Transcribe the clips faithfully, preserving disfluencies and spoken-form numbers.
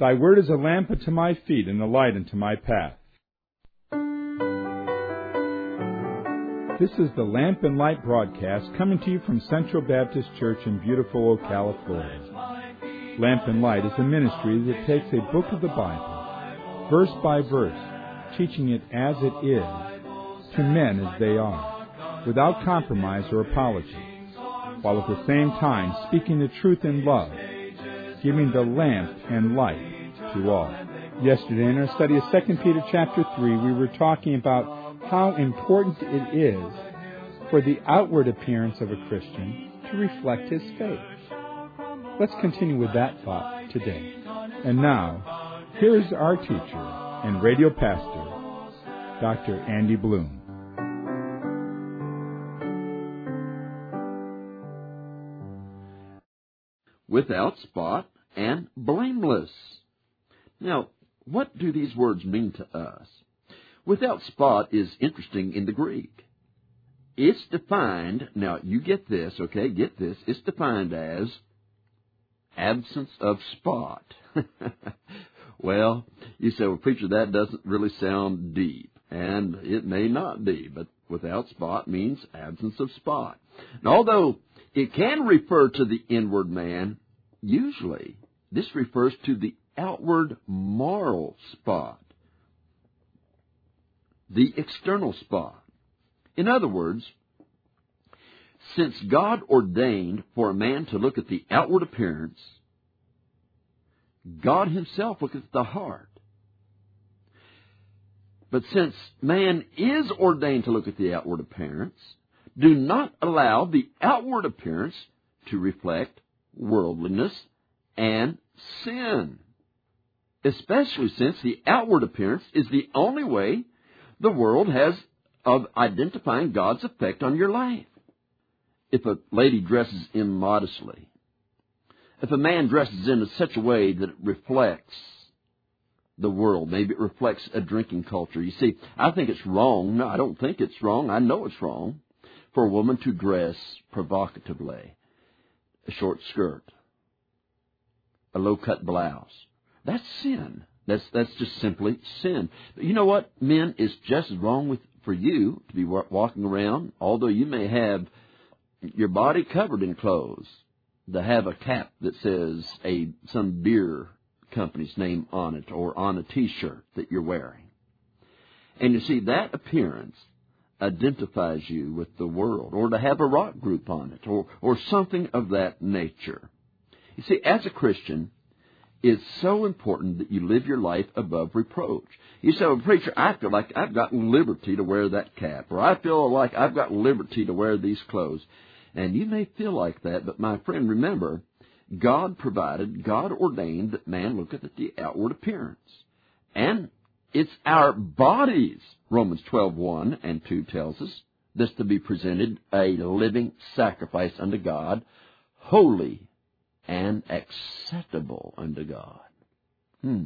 Thy word is a lamp unto my feet and a light unto my path. This is the Lamp and Light broadcast coming to you from Central Baptist Church in beautiful Ocala, Florida. Lamp and Light is a ministry that takes a book of the Bible, verse by verse, teaching it as it is, to men as they are, without compromise or apology, while at the same time speaking the truth in love, giving the lamp and light to all. Yesterday in our study of Second Peter chapter three, we were talking about how important it is for the outward appearance of a Christian to reflect his faith. Let's continue with that thought today. And now, here is our teacher and radio pastor, Doctor Andy Bloom. Without spot and blameless. Now, what do these words mean to us? Without spot is interesting in the Greek. It's defined, now you get this, okay, get this, it's defined as absence of spot. Well, you say, well, preacher, that doesn't really sound deep, and it may not be, but without spot means absence of spot. Now, although it can refer to the inward man, usually this refers to the outward moral spot, the external spot. In other words, since God ordained for a man to look at the outward appearance, God himself looks at the heart. But since man is ordained to look at the outward appearance, do not allow the outward appearance to reflect worldliness and sin, especially since the outward appearance is the only way the world has of identifying God's effect on your life. If a lady dresses immodestly, if a man dresses in such a way that it reflects the world, maybe it reflects a drinking culture. You see, I think it's wrong. No, I don't think it's wrong. I know it's wrong for a woman to dress provocatively. A short skirt, a low-cut blouse. That's sin. That's that's just simply sin. But you know what, men, is just as wrong with for you to be walking around, although you may have your body covered in clothes, to have a cap that says a some beer company's name on it or on a T-shirt that you're wearing. And you see, that appearance identifies you with the world, or to have a rock group on it, or, or something of that nature. You see, as a Christian, it's so important that you live your life above reproach. You say, well, preacher, I feel like I've got liberty to wear that cap, or I feel like I've got liberty to wear these clothes. And you may feel like that, but my friend, remember, God provided, God ordained that man look at the outward appearance. And it's our bodies, Romans twelve, one and two tells us, this to be presented a living sacrifice unto God, holy and acceptable unto God. Hmm.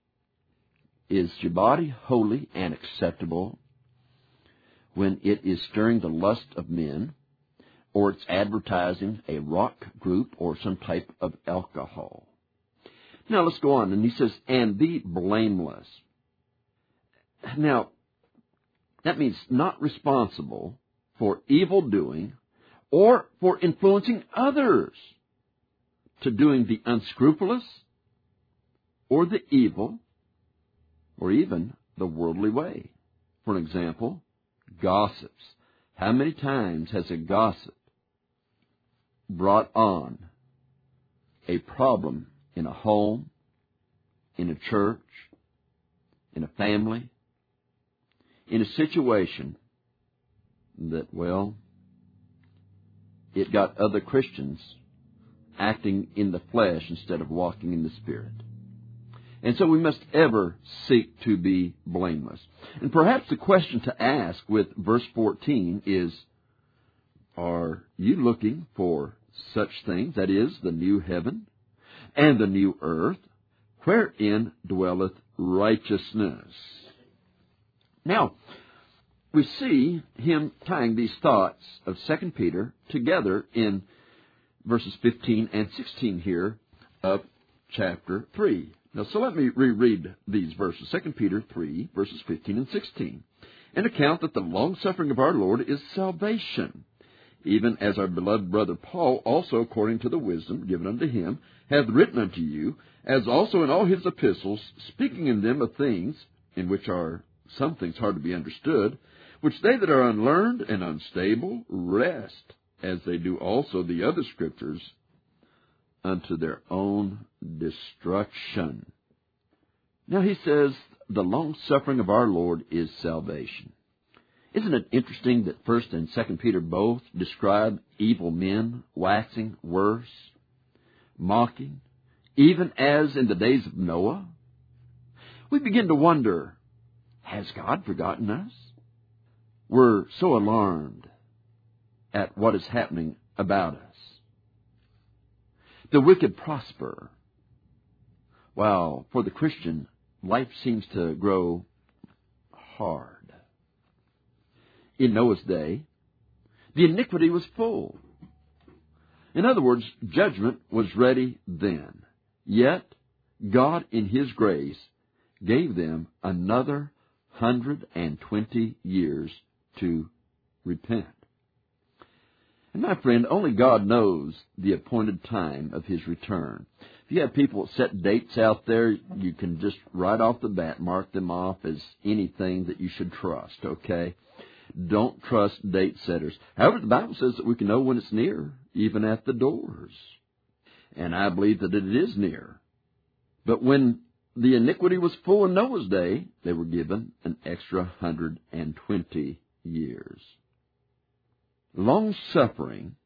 Is your body holy and acceptable when it is stirring the lust of men, or it's advertising a rock group or some type of alcohol? Now let's go on, and he says, and be blameless. Now, that means not responsible for evil doing or for influencing others to doing the unscrupulous or the evil or even the worldly way. For an example, gossips. How many times has a gossip brought on a problem in a home, in a church, in a family, in a situation that, well, it got other Christians acting in the flesh instead of walking in the Spirit. And so we must ever seek to be blameless. And perhaps the question to ask with verse fourteen is, are you looking for such things, that is, the new heaven and the new earth, wherein dwelleth righteousness? Now, we see him tying these thoughts of Second Peter together in verses fifteen and sixteen here of chapter three. Now, so let me reread these verses, Second Peter three, verses fifteen and sixteen. An account that the long-suffering of our Lord is salvation, even as our beloved brother Paul, also according to the wisdom given unto him, hath written unto you, as also in all his epistles, speaking in them of things, in which are some things hard to be understood, which they that are unlearned and unstable rest, as they do also the other scriptures, unto their own destruction. Now he says, the long-suffering of our Lord is salvation. Isn't it interesting that First and Second Peter both describe evil men waxing worse, mocking, even as in the days of Noah? We begin to wonder, has God forgotten us? We're so alarmed at what is happening about us. The wicked prosper, while for the Christian, life seems to grow hard. In Noah's day, the iniquity was full. In other words, judgment was ready then. Yet, God in His grace gave them another hundred and twenty years to repent. And my friend, only God knows the appointed time of His return. If you have people that set dates out there, you can just right off the bat mark them off as anything that you should trust, okay? Don't trust date setters. However, the Bible says that we can know when it's near, even at the doors. And I believe that it is near. But when the iniquity was full in Noah's day, they were given an extra one hundred and twenty years. Long-suffering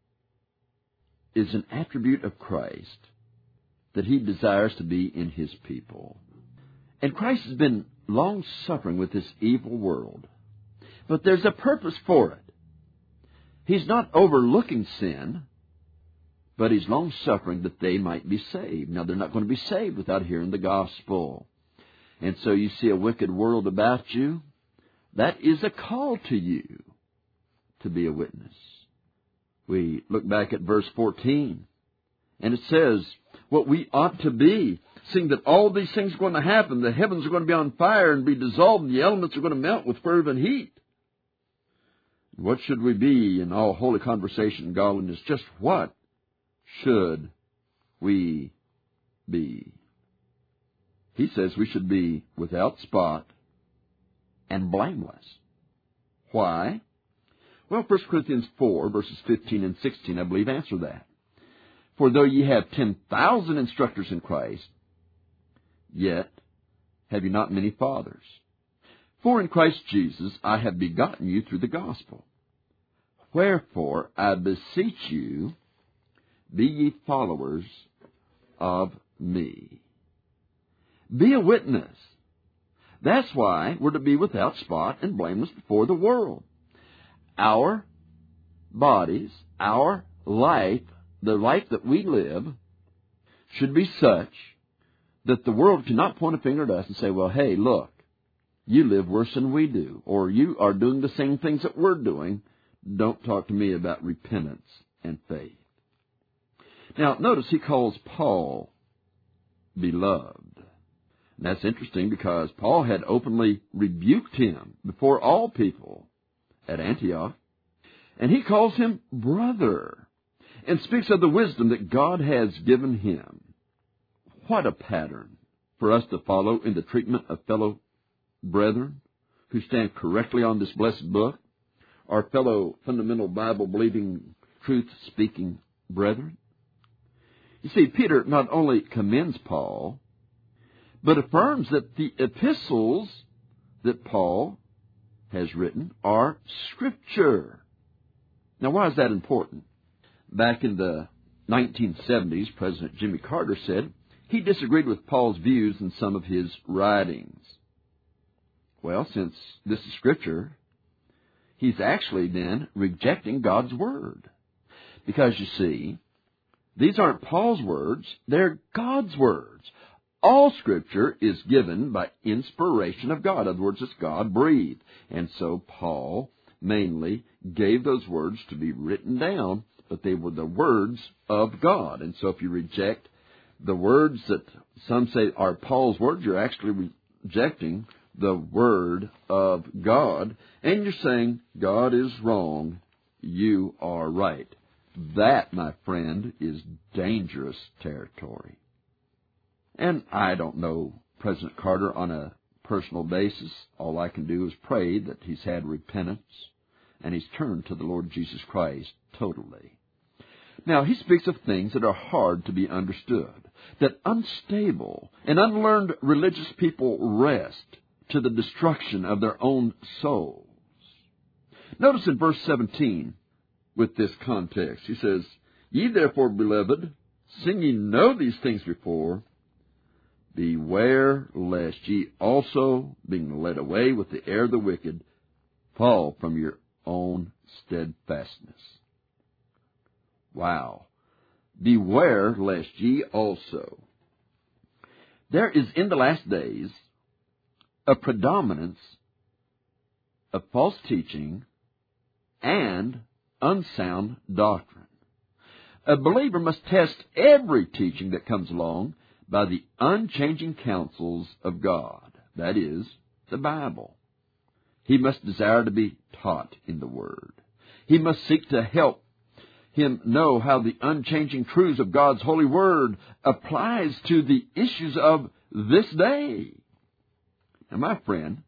is an attribute of Christ that He desires to be in His people. And Christ has been long-suffering with this evil world. But there's a purpose for it. He's not overlooking sin, but He's long-suffering that they might be saved. Now, they're not going to be saved without hearing the gospel. And so you see a wicked world about you. That is a call to you to be a witness. We look back at verse fourteen, and it says what we ought to be, seeing that all these things are going to happen. The heavens are going to be on fire and be dissolved, and the elements are going to melt with fervent heat. What should we be in all holy conversation and godliness? Just what should we be? He says we should be without spot and blameless. Why? Well, First Corinthians four, verses fifteen and sixteen, I believe, answer that. For though ye have ten thousand instructors in Christ, yet have ye not many fathers. For in Christ Jesus I have begotten you through the gospel. Wherefore I beseech you, be ye followers of me. Be a witness. That's why we're to be without spot and blameless before the world. Our bodies, our life, the life that we live, should be such that the world cannot point a finger at us and say, well, hey, look, you live worse than we do, or you are doing the same things that we're doing. Don't talk to me about repentance and faith. Now, notice he calls Paul beloved. And that's interesting because Paul had openly rebuked him before all people at Antioch. And he calls him brother and speaks of the wisdom that God has given him. What a pattern for us to follow in the treatment of fellow brethren who stand correctly on this blessed book, our fellow fundamental Bible-believing, truth-speaking brethren. You see, Peter not only commends Paul, but affirms that the epistles that Paul has written are Scripture. Now, why is that important? Back in the nineteen seventies, President Jimmy Carter said he disagreed with Paul's views in some of his writings. Well, since this is Scripture, he's actually then rejecting God's Word. Because, you see, these aren't Paul's words, they're God's words. All Scripture is given by inspiration of God. In other words, it's God-breathed. And so Paul mainly gave those words to be written down, but they were the words of God. And so if you reject The words that some say are Paul's words, you're actually rejecting the Word of God, and you're saying God is wrong, you are right. That, my friend, is dangerous territory. And I don't know President Carter on a personal basis. All I can do is pray that he's had repentance and he's turned to the Lord Jesus Christ totally. Now, he speaks of things that are hard to be understood, that unstable and unlearned religious people rest to the destruction of their own souls. Notice in verse seventeen, with this context, he says, Ye therefore, beloved, seeing ye know these things before, beware lest ye also, being led away with the air of the wicked, fall from your own steadfastness. Wow. Beware lest ye also. There is in the last days a predominance of false teaching and unsound doctrine. A believer must test every teaching that comes along by the unchanging counsels of God, that is, the Bible. He must desire to be taught in the Word. He must seek to help him know how the unchanging truths of God's holy Word applies to the issues of this day. Now, my friend,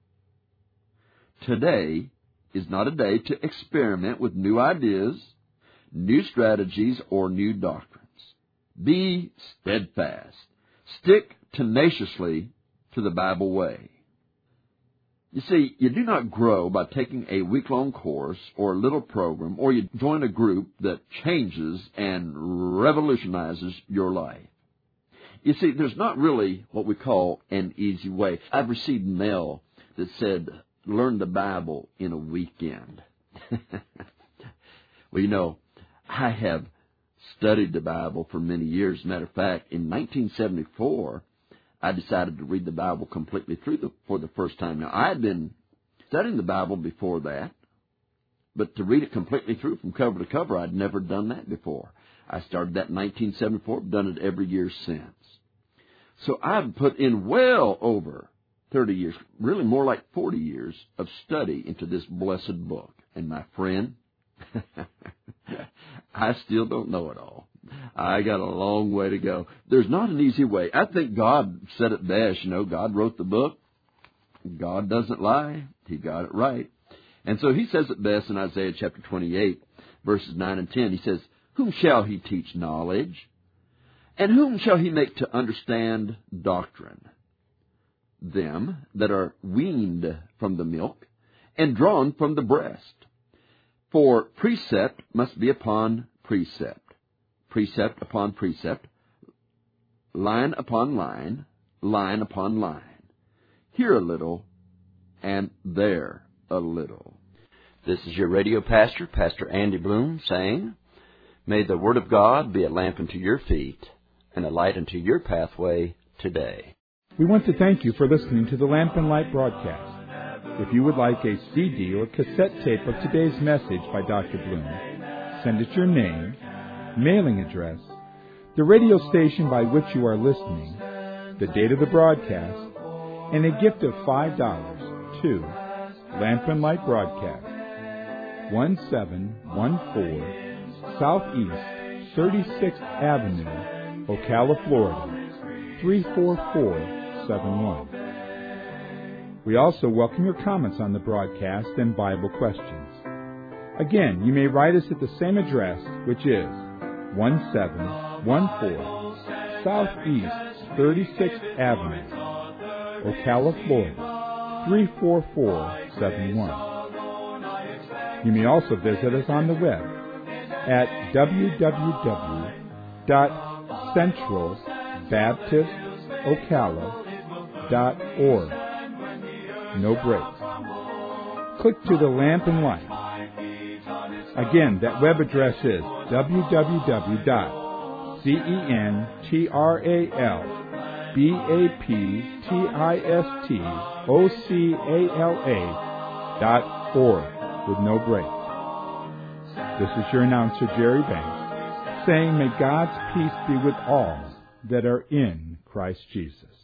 today is not a day to experiment with new ideas, new strategies, or new doctrines. Be steadfast. Stick tenaciously to the Bible way. You see, you do not grow by taking a week-long course or a little program, or you join a group that changes and revolutionizes your life. You see, there's not really what we call an easy way. I've received mail that said, learn the Bible in a weekend. Well, you know, I have studied the Bible for many years. As a matter of fact, in nineteen seventy-four, I decided to read the Bible completely through the, for the first time. Now, I had been studying the Bible before that, but to read it completely through from cover to cover, I'd never done that before. I started that in nineteen seventy-four, done it every year since. So I've put in well over thirty years, really more like forty years of study into this blessed book. And my friend, I still don't know it all. I got a long way to go. There's not an easy way. I think God said it best. You know, God wrote the book. God doesn't lie. He got it right. And so he says it best in Isaiah chapter twenty-eight, verses nine and ten. He says, Whom shall he teach knowledge? And whom shall he make to understand doctrine? Them that are weaned from the milk and drawn from the breast. For precept must be upon precept, precept upon precept, line upon line, line upon line. Here a little, and there a little. This is your radio pastor, Pastor Andy Bloom, saying, May the Word of God be a lamp unto your feet and a light unto your pathway today. We want to thank you for listening to the Lamp and Light broadcast. If you would like a C D or cassette tape of today's message by Doctor Bloom, send us your name, mailing address, the radio station by which you are listening, the date of the broadcast, and a gift of five dollars to Lamp and Light Broadcast, one seven one four Southeast thirty-sixth Avenue, Ocala, Florida, three four four seven one. We also welcome your comments on the broadcast and Bible questions. Again, you may write us at the same address, which is one seven one four Southeast thirty-sixth Avenue, Ocala, Florida, three four four seven one. You may also visit us on the web at w w w dot central baptist ocala dot org. No breaks. Click to the Lamp and Light. Again, that web address is w w w dot central baptist ocala dot org with no breaks. This is your announcer, Jerry Banks, saying may God's peace be with all that are in Christ Jesus.